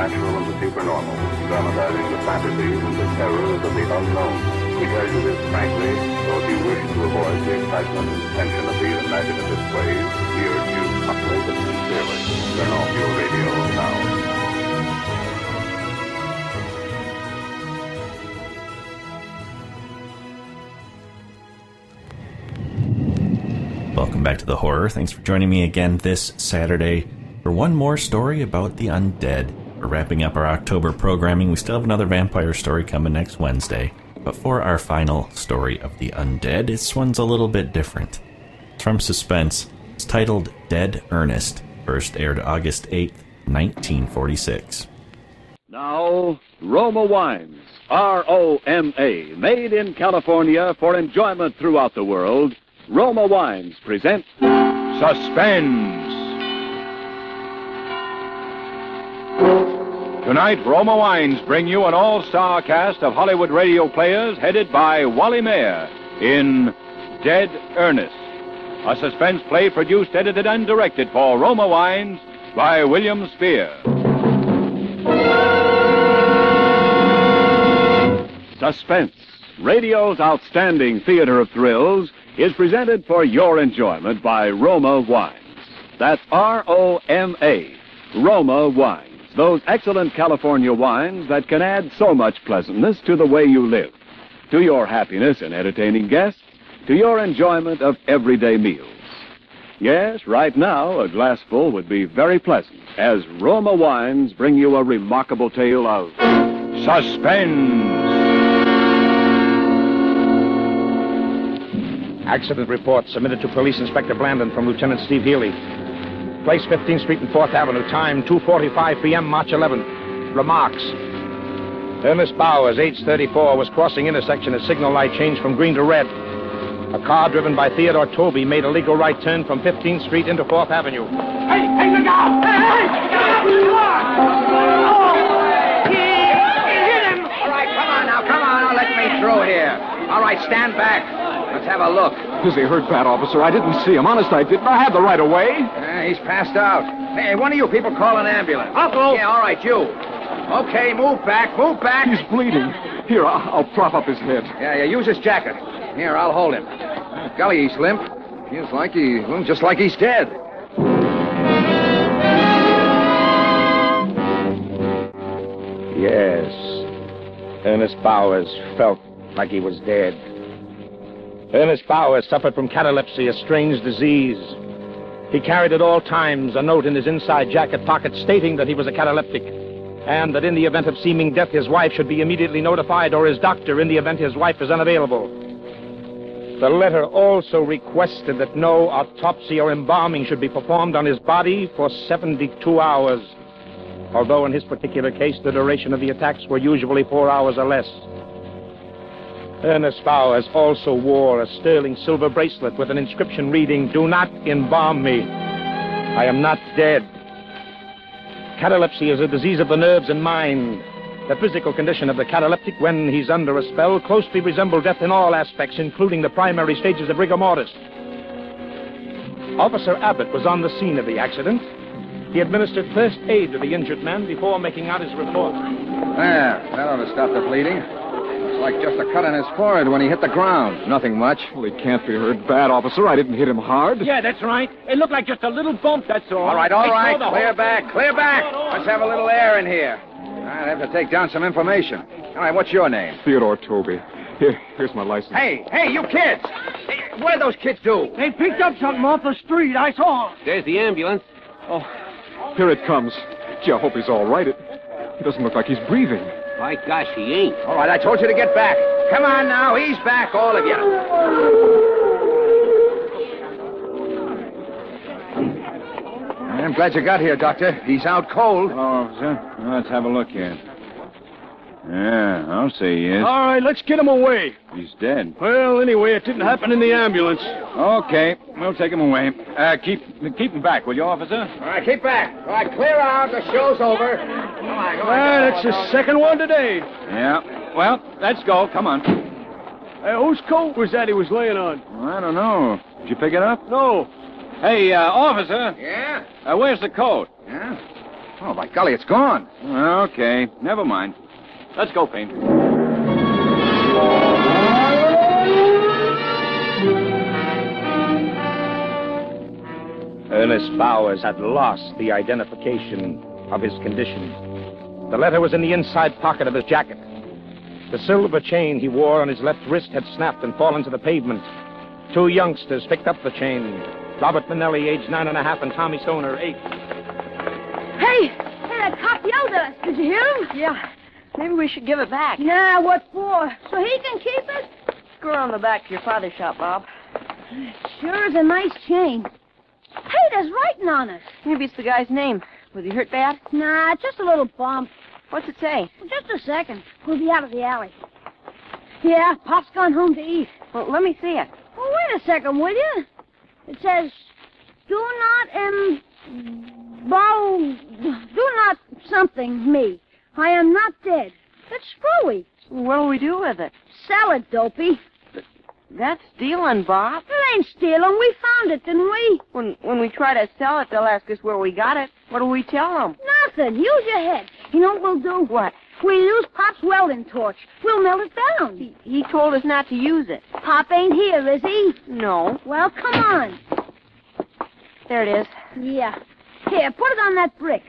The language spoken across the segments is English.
supernatural and the supernormal, dramatizing the fantasies and the terrors of the unknown. We tell you this frankly, so if you wish to avoid the excitement and tension of these imaginative plays, we urge you humbly but sincerely, turn off your radio now. Welcome back to The Horror. Thanks for joining me again this Saturday for one more story about the undead. We're wrapping up our October programming. We still have another vampire story coming next Wednesday. But for our final story of the undead, this one's a little bit different. It's from Suspense. It's titled Dead Ernest. First aired August 8th, 1946. Now, Roma Wines, R-O-M-A, made in California for enjoyment throughout the world. Roma Wines present Suspense. Tonight, Roma Wines bring you an all-star cast of Hollywood radio players headed by Wally Mayer in Dead Ernest, a suspense play produced, edited, and directed for Roma Wines by William Spear. Suspense, radio's outstanding theater of thrills, is presented for your enjoyment by Roma Wines. That's R-O-M-A, Roma Wines. Those excellent California wines that can add so much pleasantness to the way you live, to your happiness in entertaining guests, to your enjoyment of everyday meals. Yes, right now, a glassful would be very pleasant, as Roma Wines bring you a remarkable tale of Suspense. Accident report submitted to Police Inspector Blandon from Lieutenant Steve Healy. Place 15th Street and 4th Avenue. Time 2:45 p.m., March 11th. Remarks. Ernest Bowers, age 34, was crossing intersection as signal light changed from green to red. A car driven by Theodore Toby made a legal right turn from 15th Street into 4th Avenue. Hey, look out! Hey! He hit him! All right, come on, let me through here. All right, stand back. Let's have a look. Is he hurt bad, officer? I didn't see him. Honest, I didn't. I had the right of way. He's passed out. Hey, one of you people call an ambulance. Uh-oh. Yeah, all right, you. Okay, move back. He's bleeding. Here, I'll prop up his head. Yeah, use his jacket. Here, I'll hold him. Golly, he's limp. Feels like just like he's dead. Yes. Ernest Bowers felt like he was dead. Ernest Bowers suffered from catalepsy, a strange disease. He carried at all times a note in his inside jacket pocket stating that he was a cataleptic, and that in the event of seeming death, his wife should be immediately notified, or his doctor in the event his wife is unavailable. The letter also requested that no autopsy or embalming should be performed on his body for 72 hours, although in his particular case, the duration of the attacks were usually 4 hours or less. Ernest Bowers also wore a sterling silver bracelet with an inscription reading, "Do not embalm me. I am not dead." Catalepsy is a disease of the nerves and mind. The physical condition of the cataleptic when he's under a spell closely resembles death in all aspects, including the primary stages of rigor mortis. Officer Abbott was on the scene of the accident. He administered first aid to the injured man before making out his report. There, that ought to stop the bleeding. Looks like just a cut on his forehead when he hit the ground. Nothing much. Well, he can't be hurt bad, officer. I didn't hit him hard. Yeah, that's right. It looked like just a little bump, that's all. All right. Clear back. Let's have a little air in here. I have to take down some information. All right, what's your name? Theodore Toby. Here's my license. Hey, you kids! Hey, what did those kids do? They picked up something off the street. I saw them. There's the ambulance. Oh, here it comes. Gee, I hope he's all right. It doesn't look like he's breathing. My gosh, he ain't. All right, I told you to get back. Come on now, ease back, all of you. I'm glad you got here, Doctor. He's out cold. Hello, officer. Let's have a look here. Yeah, I'll say he is. All right, let's get him away. He's dead. Well, anyway, it didn't happen in the ambulance. Okay, we'll take him away. Keep him back, will you, officer? All right, keep back. All right, clear out. The show's over. Come on. That's the second one today. Yeah. Well, let's go. Come on. Whose coat was that he was laying on? I don't know. Did you pick it up? No. Hey, officer. Yeah? Where's the coat? Yeah? Oh, by golly, it's gone. Okay, never mind. Let's go, Payne. Ernest Bowers had lost the identification of his condition. The letter was in the inside pocket of his jacket. The silver chain he wore on his left wrist had snapped and fallen to the pavement. Two youngsters picked up the chain. Robert Manelli, age 9.5, and Tommy Stoner, 8. Hey, that cop yelled at us. Did you hear him? Yeah. Maybe we should give it back. Nah, what for? So he can keep it? Go around the back to your father's shop, Bob. Sure is a nice chain. Hey, there's writing on it. Maybe it's the guy's name. Was he hurt bad? Nah, just a little bump. What's it say? Just a second. We'll be out of the alley. Yeah, Pop's gone home to eat. Well, let me see it. Well, wait a second, will you? It says, do not something me. I am not dead. It's screwy. What'll we do with it? Sell it, dopey. That's stealing, Bob. It ain't stealing. We found it, didn't we? When we try to sell it, they'll ask us where we got it. What'll we tell them? Nothing. Use your head. You know what we'll do? What? We'll use Pop's welding torch. We'll melt it down. He told us not to use it. Pop ain't here, is he? No. Well, come on. There it is. Yeah. Here, put it on that brick.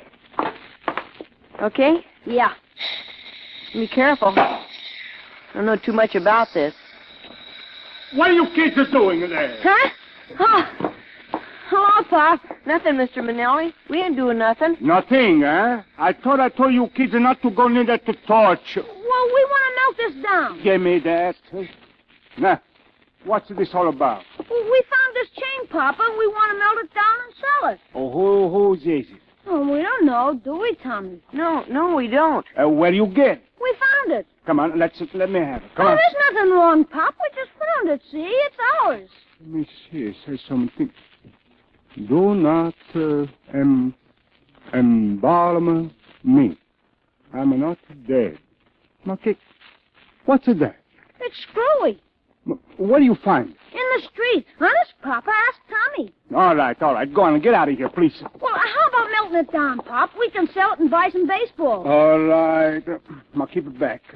Okay? Yeah. Be careful. I don't know too much about this. What are you kids doing there? Huh? Oh. Hello, Pop. Nothing, Mr. Manelli. We ain't doing nothing. Nothing, eh? I thought I told you kids not to go near that torch. Well, we want to melt this down. Give me that. Now, what's this all about? Well, we found this chain, Papa, and we want to melt it down and sell it. Oh, who's this? Oh, we don't know, do we, Tommy? No, we don't. Where you get? We found it. Come on, let me have it. Come on. There's nothing wrong, Pop. We just found it, see? It's ours. Let me see. It says something. Do not embalm me. I'm not dead. Okay. What's that? It's screwy. Where do you find it? In the street. Honest, Papa. Ask Tommy. All right. Go on. Get out of here, please. Well, how about melting it down, Pop? We can sell it and buy some baseball. All right. I'll keep it back.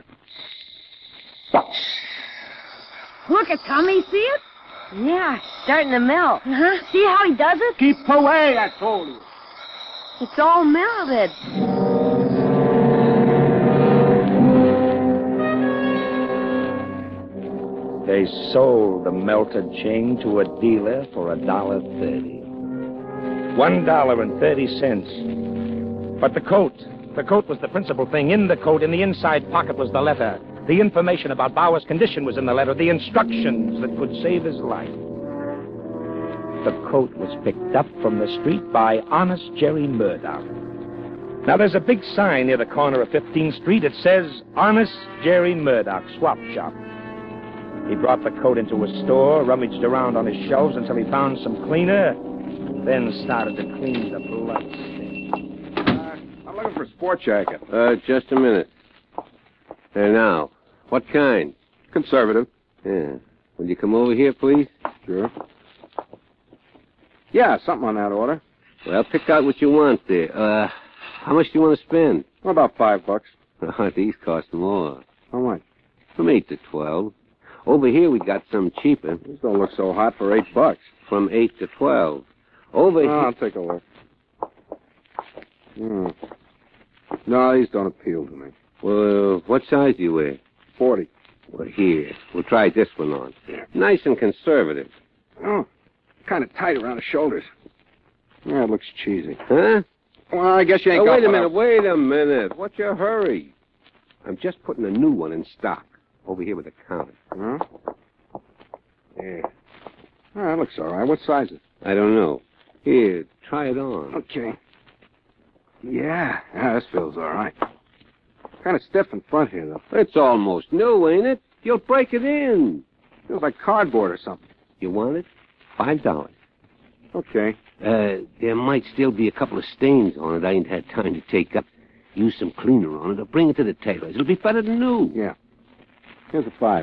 Look at Tommy. See it? Yeah, starting to melt. Uh-huh. See how he does it? Keep away, I told you. It's all melted. They sold the melted chain to a dealer for $1.30. $1.30. But the coat was the principal thing. In the coat, in the inside pocket, was the letter. The information about Bauer's condition was in the letter. The instructions that could save his life. The coat was picked up from the street by Honest Jerry Murdoch. Now, there's a big sign near the corner of 15th Street. It says, Honest Jerry Murdoch, Swap Shop. He brought the coat into a store, rummaged around on his shelves until he found some cleaner, then started to clean the blood stain. I'm looking for a sport jacket. Just a minute. There now. What kind? Conservative. Yeah. Will you come over here, please? Sure. Yeah, something on that order. Well, pick out what you want there. How much do you want to spend? Well, about $5. Oh, these cost more. How much? From 8 to 12. Over here, we got some cheaper. These don't look so hot for $8. From 8 to 12. Over here. I'll take a look. No, these don't appeal to me. Well, what size do you wear? 40. Well, here. We'll try this one on. Nice and conservative. Oh, kind of tight around the shoulders. Yeah, it looks cheesy. Huh? Well, I guess you ain't Wait got a minute. What's your hurry? I'm just putting a new one in stock. Over here with the counter. Huh? Yeah. Oh, that looks all right. What size is it? I don't know. Here, try it on. Okay. Yeah, this feels all right. Kind of stiff in front here, though. It's almost new, ain't it? You'll break it in. Feels like cardboard or something. You want it? $5. Okay. There might still be a couple of stains on it I ain't had time to take up. Use some cleaner on it or bring it to the tailor's. It'll be better than new. Yeah. Here's a $5.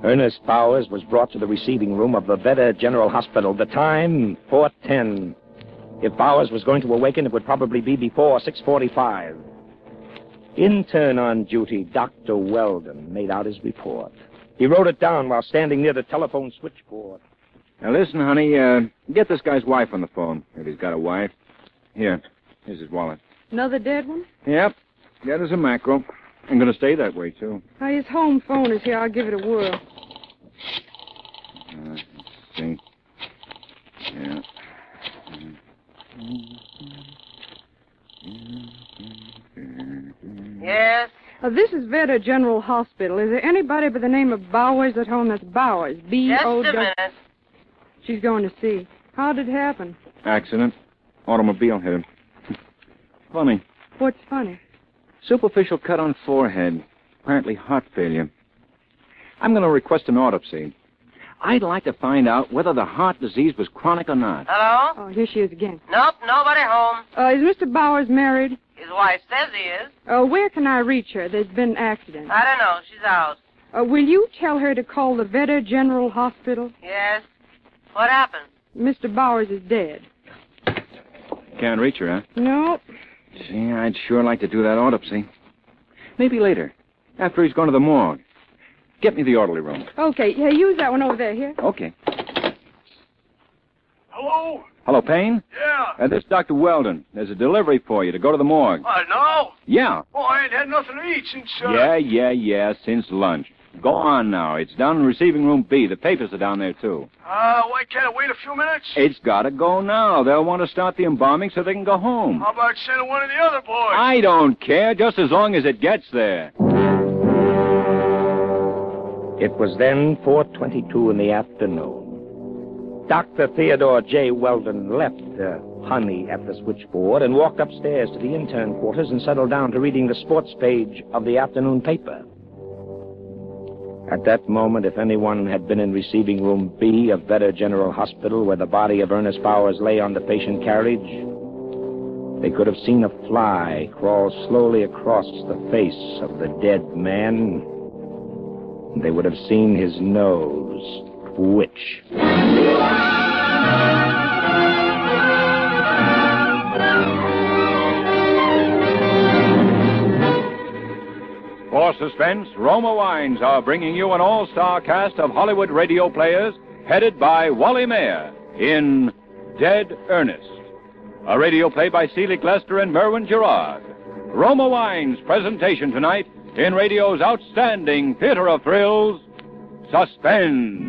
Ernest Bowers was brought to the receiving room of the Vedder General Hospital. The time, 4:10. If Bowers was going to awaken, it would probably be before 6:45. Intern on duty, Dr. Weldon, made out his report. He wrote it down while standing near the telephone switchboard. Now, listen, honey, get this guy's wife on the phone, if he's got a wife. Here's his wallet. Another dead one? Yep. Dead as a mackerel. I'm going to stay that way, too. His home phone is here. I'll give it a whirl. Let's see. Yeah. Yes? This is Vedder General Hospital. Is there anybody by the name of Bowers at home? That's Bowers. B-O-W. Just a minute. She's going to see. How did it happen? Accident. Automobile hit him. Funny. What's funny? Superficial cut on forehead. Apparently heart failure. I'm going to request an autopsy. I'd like to find out whether the heart disease was chronic or not. Hello? Oh, here she is again. Nope, nobody home. Is Mr. Bowers married? His wife says he is. Where can I reach her? There's been an accident. I don't know. She's out. Will you tell her to call the Vedder General Hospital? Yes. What happened? Mr. Bowers is dead. Can't reach her, huh? Nope. Gee, I'd sure like to do that autopsy. Maybe later, after he's gone to the morgue. Get me the orderly room. Okay, use that one over there, here. Okay. Hello? Hello, Payne? Yeah. This is Dr. Weldon. There's a delivery for you to go to the morgue. No? Yeah. Oh, I ain't had nothing to eat since, Yeah, since lunch. Go on now. It's down in receiving room B. The papers are down there, too. Why can't I wait a few minutes? It's got to go now. They'll want to start the embalming so they can go home. How about sending one of the other boys? I don't care, just as long as it gets there. It was then 4:22 in the afternoon. Dr. Theodore J. Weldon left Honey at the switchboard and walked upstairs to the intern quarters and settled down to reading the sports page of the afternoon paper. At that moment, if anyone had been in receiving room B of Vedder General Hospital, where the body of Ernest Bowers lay on the patient carriage, they could have seen a fly crawl slowly across the face of the dead man. They would have seen his nose twitch. For suspense, Roma Wines are bringing you an all-star cast of Hollywood radio players headed by Wally Mayer in Dead Ernest, a radio play by Selig Lester and Merwin Gerard. Roma Wines' presentation tonight in radio's outstanding theater of thrills, Suspense.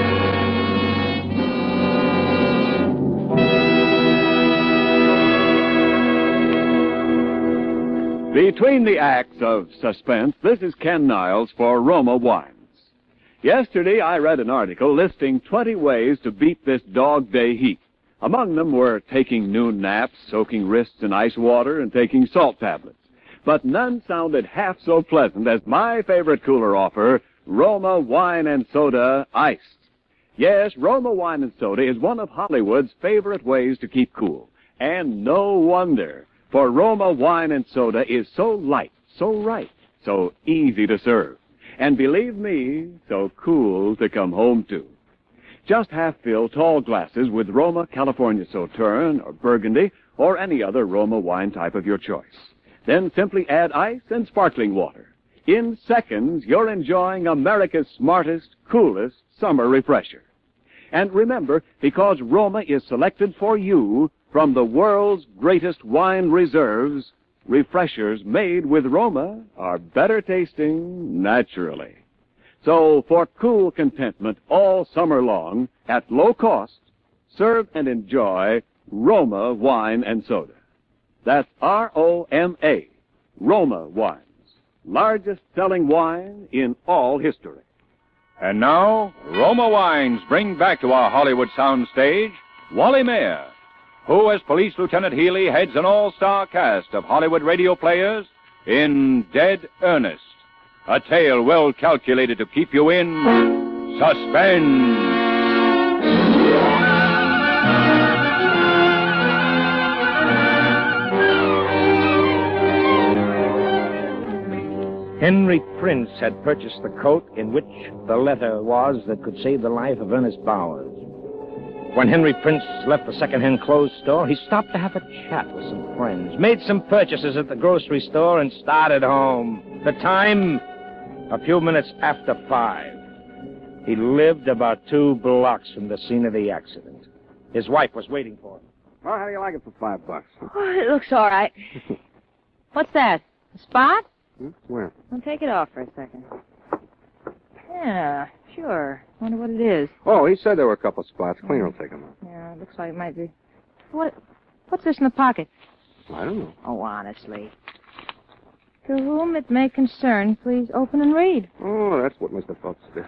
Between the acts of Suspense, this is Ken Niles for Roma Wines. Yesterday, I read an article listing 20 ways to beat this dog day heat. Among them were taking noon naps, soaking wrists in ice water, and taking salt tablets. But none sounded half so pleasant as my favorite cooler offer, Roma Wine and Soda Iced. Yes, Roma Wine and Soda is one of Hollywood's favorite ways to keep cool. And no wonder, for Roma Wine and Soda is so light, so right, so easy to serve. And believe me, so cool to come home to. Just half-fill tall glasses with Roma California Sauterne or Burgundy or any other Roma wine type of your choice. Then simply add ice and sparkling water. In seconds, you're enjoying America's smartest, coolest summer refresher. And remember, because Roma is selected for you from the world's greatest wine reserves, refreshers made with Roma are better tasting naturally. So, for cool contentment all summer long, at low cost, serve and enjoy Roma Wine and Soda. That's R-O-M-A, Roma Wines. Largest selling wine in all history. And now, Roma Wines bring back to our Hollywood soundstage Wally Mayer, who, as Police Lieutenant Healy, heads an all-star cast of Hollywood radio players in Dead Ernest, a tale well calculated to keep you in suspense. Henry Prince had purchased the coat in which the letter was that could save the life of Ernest Bowers. When Henry Prince left the second-hand clothes store, he stopped to have a chat with some friends, made some purchases at the grocery store, and started home. The time, a few minutes after 5. He lived about 2 blocks from the scene of the accident. His wife was waiting for him. Well, how do you like it for $5? Oh, it looks all right. What's that? A spot? Where? I'll take it off for a second. Yeah, sure. Wonder what it is. Oh, he said there were a couple spots. Cleaner will take them out. Yeah, it looks like it might be. What's this in the pocket? I don't know. Oh, honestly. To whom it may concern, please open and read. Oh, that's what Mr. Phelps did.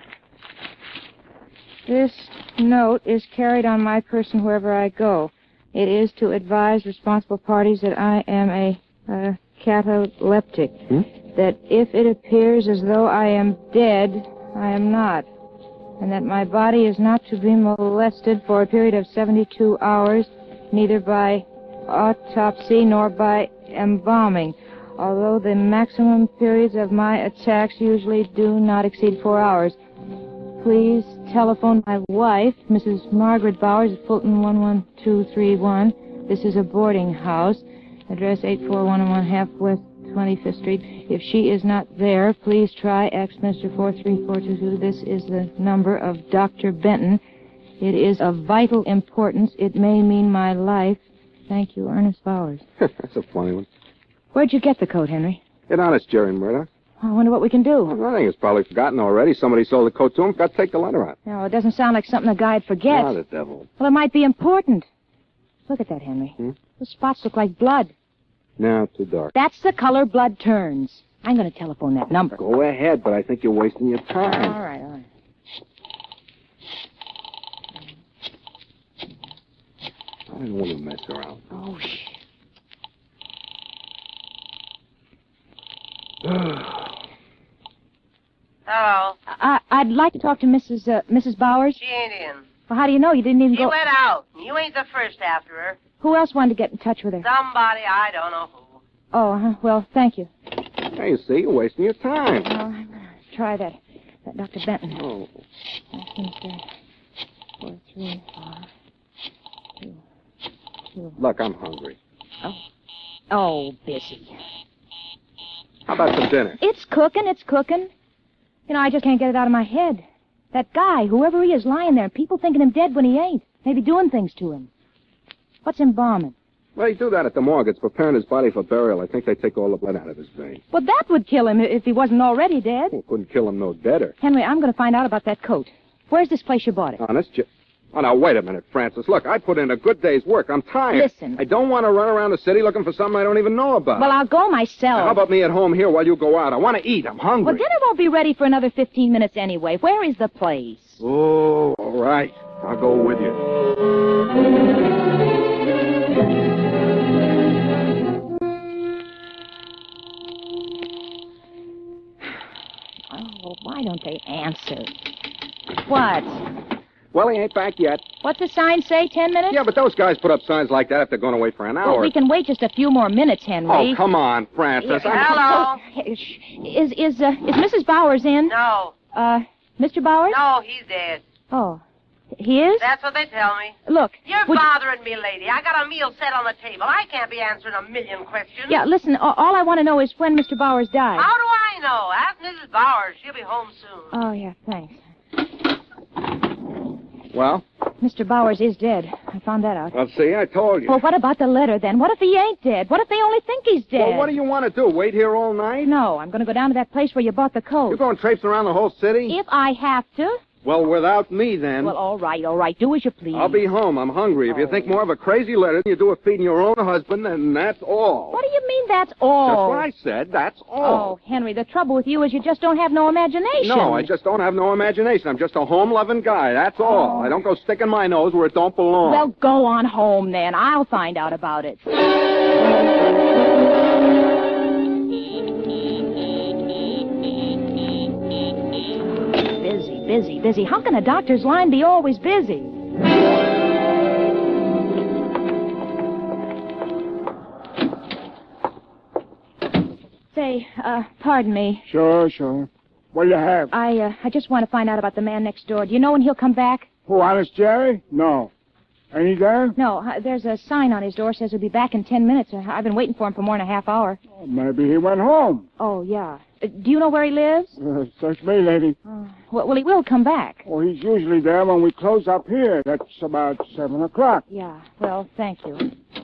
This note is carried on my person wherever I go. It is to advise responsible parties that I am a cataleptic. That if it appears as though I am dead, I am not. And that my body is not to be molested for a period of 72 hours, neither by autopsy nor by embalming, although the maximum periods of my attacks usually do not exceed 4 hours. Please telephone my wife, Mrs. Margaret Bowers, at Fulton 11231. This is a boarding house. Address 84101 West 25th Street. If she is not there, please try Axminster 43422. This is the number of Dr. Benton. It is of vital importance. It may mean my life. Thank you, Ernest Bowers. That's a funny one. Where'd you get the coat, Henry? Get honest, Jerry Murdoch. I wonder what we can do. Well, I think it's probably forgotten already. Somebody sold the coat to him. Got to take the letter out. No, it doesn't sound like something a guy'd forget. Ah, the devil. Well, it might be important. Look at that, Henry. The spots look like blood. No, too dark. That's the color blood turns. I'm going to telephone that number. Go ahead, but I think you're wasting your time. All right. I didn't want to mess around. Oh, shit. Hello. I'd like to talk to Mrs. Bowers. She ain't in. Well, how do you know? You didn't even She go... went out. You ain't the first after her. Who else wanted to get in touch with her? Somebody, I don't know who. Oh, well, thank you. Hey, you see, you're wasting your time. Oh, I'm going to try that Dr. Benton. Oh. Mr. 43422. Look, I'm hungry. Oh, busy. How about some dinner? It's cooking. You know, I just can't get it out of my head. That guy, whoever he is, lying there, people thinking him dead when he ain't. Maybe doing things to him. What's embalming? Well, they do that at the morgue. It's preparing his body for burial. I think they take all the blood out of his veins. Well, that would kill him if he wasn't already dead. Well, couldn't kill him no deader. Henry, I'm going to find out about that coat. Where's this place you bought it? Honest, Oh, now, wait a minute, Francis. Look, I put in a good day's work. I'm tired. Listen. I don't want to run around the city looking for something I don't even know about. Well, I'll go myself. Now, how about me at home here while you go out? I want to eat. I'm hungry. Well, dinner won't be ready for another 15 minutes anyway. Where is the place? Oh, all right. I'll go with you. Oh, why don't they answer? What? Well, he ain't back yet. What's the sign say, 10 minutes? Yeah, but those guys put up signs like that if they're going away for an hour. Well, we can wait just a few more minutes, Henry. Oh, come on, Francis. Hello. Is Mrs. Bowers in? No. Mr. Bowers? No, he's dead. Oh. He is? That's what they tell me. Look. You're bothering me, lady. I got a meal set on the table. I can't be answering a million questions. Yeah, listen, all I want to know is when Mr. Bowers died. How do I know? Ask Mrs. Bowers. She'll be home soon. Oh, yeah, thanks. Well? Mr. Bowers is dead. I found that out. Well, see, I told you. Well, what about the letter, then? What if he ain't dead? What if they only think he's dead? Well, what do you want to do, wait here all night? No, I'm going to go down to that place where you bought the coat. You're going traipsing around the whole city? If I have to. Well, without me, then. Well, all right. Do as you please. I'll be home. I'm hungry. If you think more of a crazy letter than you do of feeding your own husband, then that's all. What do you mean that's all? That's what I said. That's all. Oh, Henry, the trouble with you is you just don't have no imagination. No, I just don't have no imagination. I'm just a home-loving guy. That's all. I don't go sticking my nose where it don't belong. Well, go on home, then. I'll find out about it. Busy. How can a doctor's line be always busy? Say, Say, pardon me. Sure. What do you have? I just want to find out about the man next door. Do you know when he'll come back? Who, Honest Jerry? No. Ain't he there? No, there's a sign on his door says he'll be back in 10 minutes. I've been waiting for him for more than a half hour. Oh, maybe he went home. Oh, yeah. Do you know where he lives? Search me, lady. Well, he will come back. Oh, he's usually there when we close up here. That's about 7 o'clock. Yeah, well, thank you.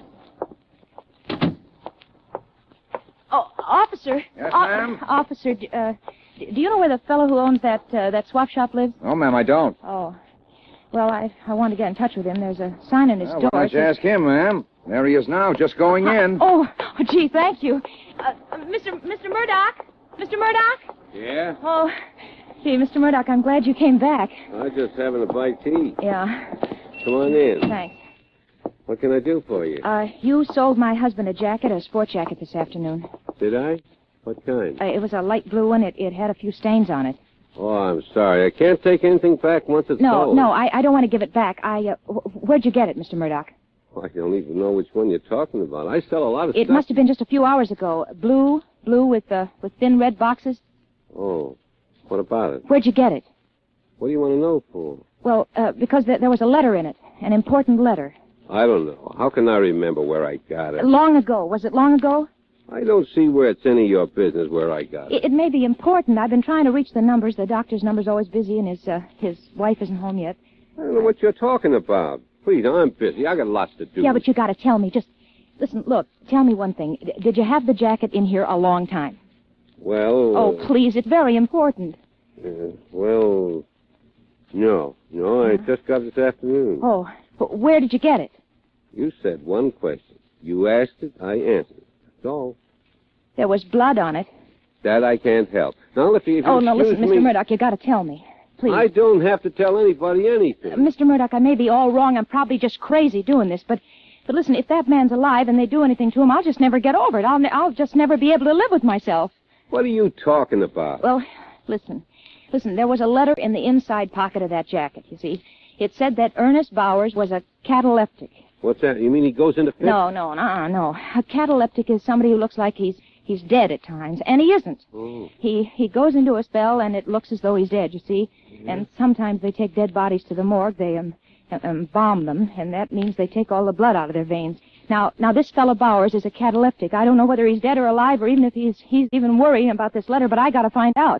Oh, officer. Yes, ma'am? Officer, do you know where the fellow who owns that swap shop lives? Oh, ma'am, I don't. Oh. Well, I want to get in touch with him. There's a sign in his door. Why don't you ask him, ma'am? There he is now, just going in. Oh, gee, thank you. Mr. Murdoch? Mr. Murdoch? Yeah? Oh, gee, Mr. Murdoch, I'm glad you came back. I'm just having a bite to eat. Yeah. Come on in. Thanks. What can I do for you? You sold my husband a jacket, a sport jacket, this afternoon. Did I? What kind? It was a light blue one. It had a few stains on it. Oh, I'm sorry. I can't take anything back once it's sold. No, I don't want to give it back. Where'd you get it, Mr. Murdoch? I don't even know which one you're talking about. I sell a lot of stuff. It must have been just a few hours ago. Blue with thin red boxes. Oh, what about it? Where'd you get it? What do you want to know for? Well, because there was a letter in it, an important letter. I don't know. How can I remember where I got it? Long ago. Was it long ago? I don't see where it's any of your business where I got it. It may be important. I've been trying to reach the numbers. The doctor's number's always busy, and his wife isn't home yet. I don't know what you're talking about. Please, I'm busy. I got lots to do. Yeah, but you got to tell me. Just listen. Look, tell me one thing. Did you have the jacket in here a long time? Well. Oh, please! It's very important. Well, no. I just got it this afternoon. Oh, but where did you get it? You said one question. You asked it, I answered it. That's all. There was blood on it. That I can't help. Now, if you listen, me, Mr. Murdoch, you got to tell me. Please. I don't have to tell anybody anything. Mr. Murdoch, I may be all wrong. I'm probably just crazy doing this, but listen, if that man's alive and they do anything to him, I'll just never get over it. I'll just never be able to live with myself. What are you talking about? Well, listen, there was a letter in the inside pocket of that jacket, you see. It said that Ernest Bowers was a cataleptic. What's that? You mean he goes into fits? No. A cataleptic is somebody who looks like he's dead at times, and he isn't. Oh. He goes into a spell, and it looks as though he's dead, you see. Mm-hmm. And sometimes they take dead bodies to the morgue. They embalm them, and that means they take all the blood out of their veins. Now this fellow Bowers is a cataleptic. I don't know whether he's dead or alive, or even if he's even worrying about this letter, but I got to find out.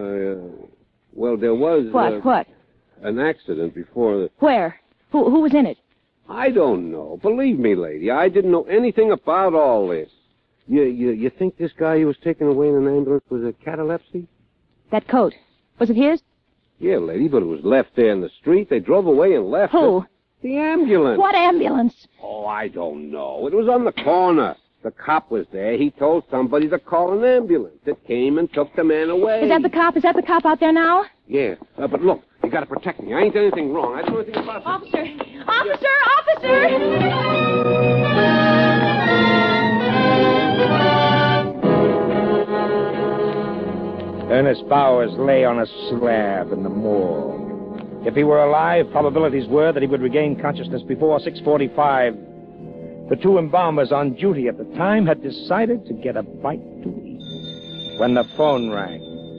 Well, there was... What? An accident before... Where? Who was in it? I don't know. Believe me, lady, I didn't know anything about all this. You think this guy who was taken away in an ambulance was a catalepsy? That coat. Was it his? Yeah, lady, but it was left there in the street. They drove away and left Who? it. The ambulance. What ambulance? Oh, I don't know. It was on the corner. The cop was there. He told somebody to call an ambulance. It came and took the man away. Is that the cop? Is that the cop out there now? Yeah. But look, you got to protect me. I ain't done anything wrong. I don't know anything about this. Officer! Ernest Bowers lay on a slab in the morgue. If he were alive, probabilities were that he would regain consciousness before 6:45. The two embalmers on duty at the time had decided to get a bite to eat when the phone rang.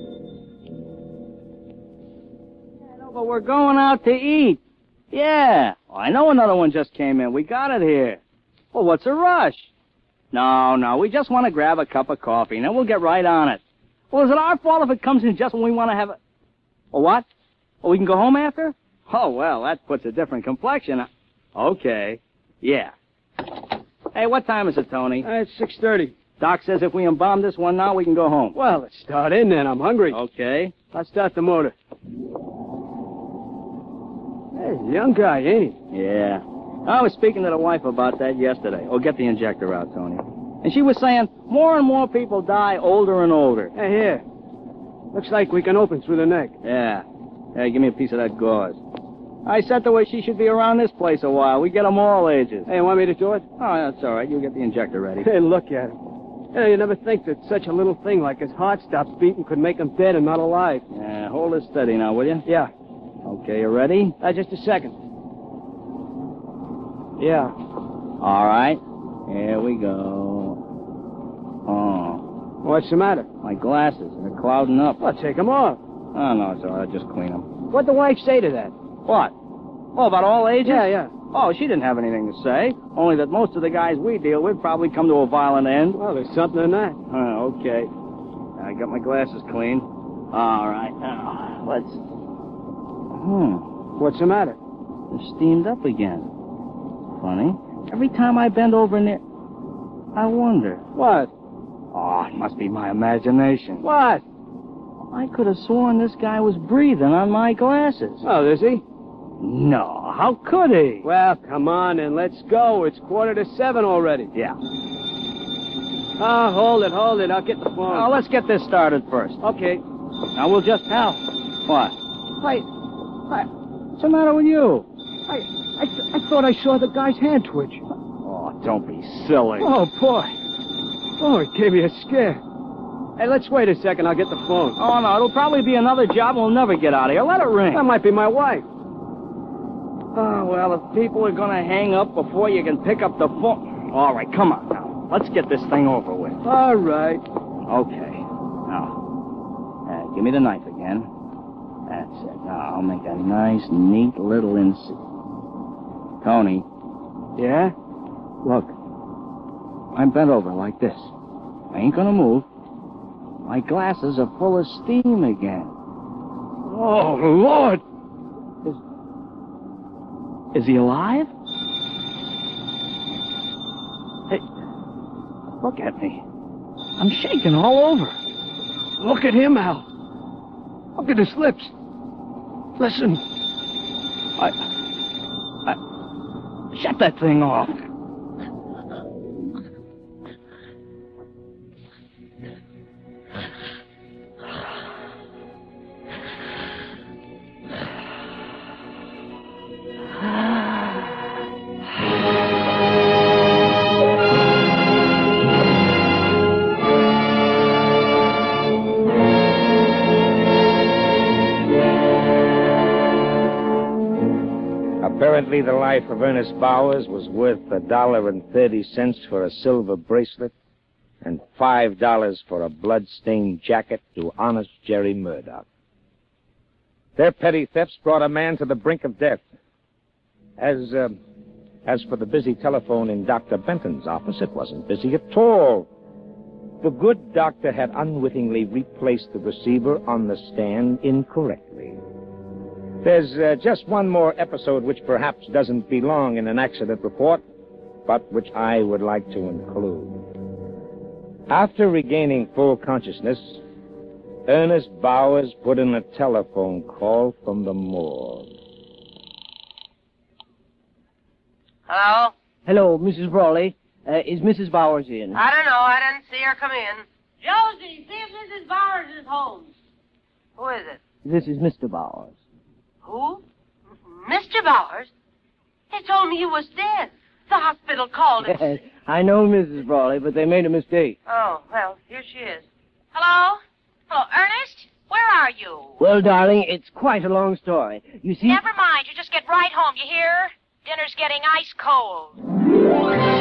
But we're going out to eat. Yeah. I know another one just came in. We got it here. Well, what's a rush? No. We just want to grab a cup of coffee, and then we'll get right on it. Well, is it our fault if it comes in just when we want to have it? Oh, what? Oh, we can go home after? Oh, well, that puts a different complexion. Okay. Yeah. Hey, what time is it, Tony? It's 6:30. Doc says if we embalm this one now, we can go home. Well, let's start in then. I'm hungry. Okay. Let's start the motor. Hey, young guy, ain't he? Yeah. I was speaking to the wife about that yesterday. Oh, get the injector out, Tony. And she was saying more and more people die older and older. Hey, here. Looks like we can open through the neck. Yeah. Hey, give me a piece of that gauze. I said to her she should be around this place a while. We get them all ages. Hey, you want me to do it? Oh, that's all right. You get the injector ready. Hey, look at him. Hey, you never think that such a little thing like his heart stops beating could make him dead and not alive. Yeah, hold it steady now, will you? Yeah. Okay, you ready? Just a second. Yeah. All right. Here we go. Oh. What's the matter? My glasses. They're clouding up. Well, take them off. Oh, no, it's all right. I'll just clean them. What'd the wife say to that? What? Oh, about all ages? Yeah. Oh, she didn't have anything to say. Only that most of the guys we deal with probably come to a violent end. Well, there's something in that. Okay. I got my glasses clean. All right. Now, let's... What's the matter? They're steamed up again. Funny. Every time I bend over near... I wonder. What? Oh, it must be my imagination. What? I could have sworn this guy was breathing on my glasses. Oh, is he? No, how could he? Well, come on and let's go. It's 6:45 already. Yeah. Oh, hold it. I'll get the phone. Oh, let's get this started first. Okay. Now, we'll just... Al. What? What's the matter with you? I thought I saw the guy's hand twitch. Oh, don't be silly. Oh, boy. Oh, it gave me a scare. Hey, let's wait a second. I'll get the phone. Oh, no, it'll probably be another job. We'll never get out of here. Let it ring. That might be my wife. Oh, well, if people are going to hang up before you can pick up the phone... All right, come on now. Let's get this thing over with. All right. Okay. Now, give me the knife again. That's it. Now, I'll make a nice, neat little incision. Tony. Yeah? Look. I'm bent over like this. I ain't gonna move. My glasses are full of steam again. Oh, Lord! Is he alive? Hey, look at me. I'm shaking all over. Look at him, Al. Look at his lips. Listen. Shut that thing off. Apparently, the life of Ernest Bowers was worth $1.30 for a silver bracelet and $5 for a blood-stained jacket to honest Jerry Murdoch. Their petty thefts brought a man to the brink of death. As for the busy telephone in Dr. Benton's office, it wasn't busy at all. The good doctor had unwittingly replaced the receiver on the stand incorrectly. There's just one more episode which perhaps doesn't belong in an accident report, but which I would like to include. After regaining full consciousness, Ernest Bowers put in a telephone call from the morgue. Hello? Hello, Mrs. Brawley. Is Mrs. Bowers in? I don't know. I didn't see her come in. Josie, see if Mrs. Bowers is home. Who is it? This is Mr. Bowers. Who? Mr. Bowers? They told me he was dead. The hospital called it. I know, Mrs. Brawley, but they made a mistake. Oh, well, here she is. Hello? Hello, Ernest? Where are you? Well, darling, it's quite a long story. You see... Never mind. You just get right home, you hear? Dinner's getting ice cold.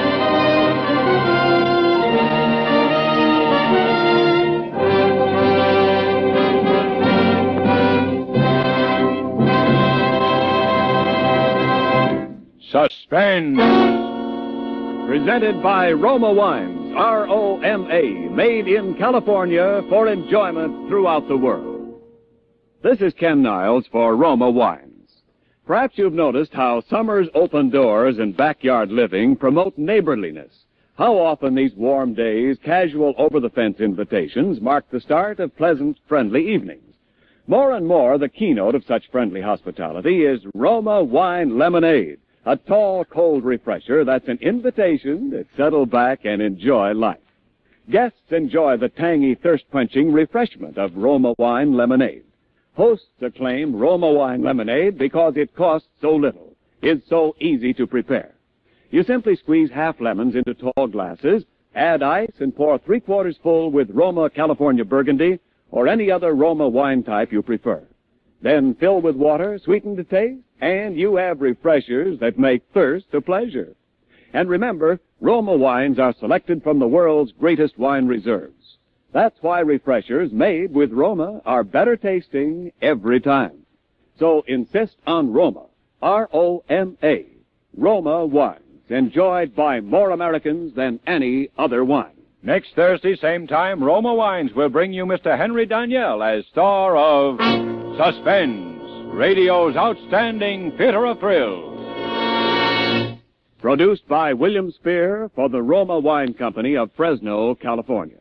Suspense. Presented by Roma Wines, R-O-M-A, made in California for enjoyment throughout the world. This is Ken Niles for Roma Wines. Perhaps you've noticed how summer's open doors and backyard living promote neighborliness. How often these warm days, casual over-the-fence invitations mark the start of pleasant, friendly evenings. More and more, the keynote of such friendly hospitality is Roma Wine Lemonade, a tall, cold refresher that's an invitation to settle back and enjoy life. Guests enjoy the tangy, thirst-quenching refreshment of Roma Wine Lemonade. Hosts acclaim Roma Wine Lemonade because it costs so little, is so easy to prepare. You simply squeeze half lemons into tall glasses, add ice, and pour 3/4 full with Roma California Burgundy or any other Roma wine type you prefer. Then fill with water, sweeten to taste, and you have refreshers that make thirst a pleasure. And remember, Roma wines are selected from the world's greatest wine reserves. That's why refreshers made with Roma are better tasting every time. So insist on Roma, R-O-M-A, Roma wines, enjoyed by more Americans than any other wine. Next Thursday, same time, Roma Wines will bring you Mr. Henry Daniel as star of Suspense, radio's outstanding theater of thrills. Produced by William Spear for the Roma Wine Company of Fresno, California.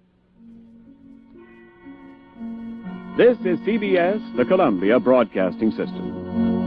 This is CBS, the Columbia Broadcasting System.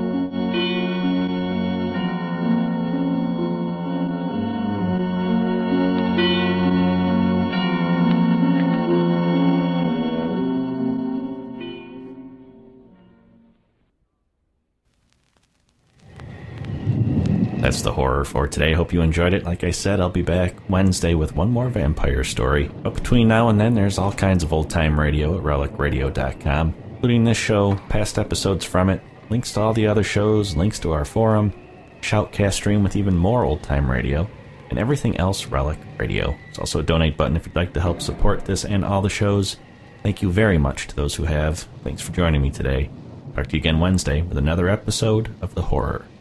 That's the horror for today. Hope you enjoyed it. Like I said, I'll be back Wednesday with one more vampire story. But between now and then, there's all kinds of old-time radio at relicradio.com, including this show, past episodes from it, links to all the other shows, links to our forum, Shoutcast stream with even more old-time radio, and everything else Relic Radio. There's also a donate button if you'd like to help support this and all the shows. Thank you very much to those who have. Thanks for joining me today. Talk to you again Wednesday with another episode of The Horror.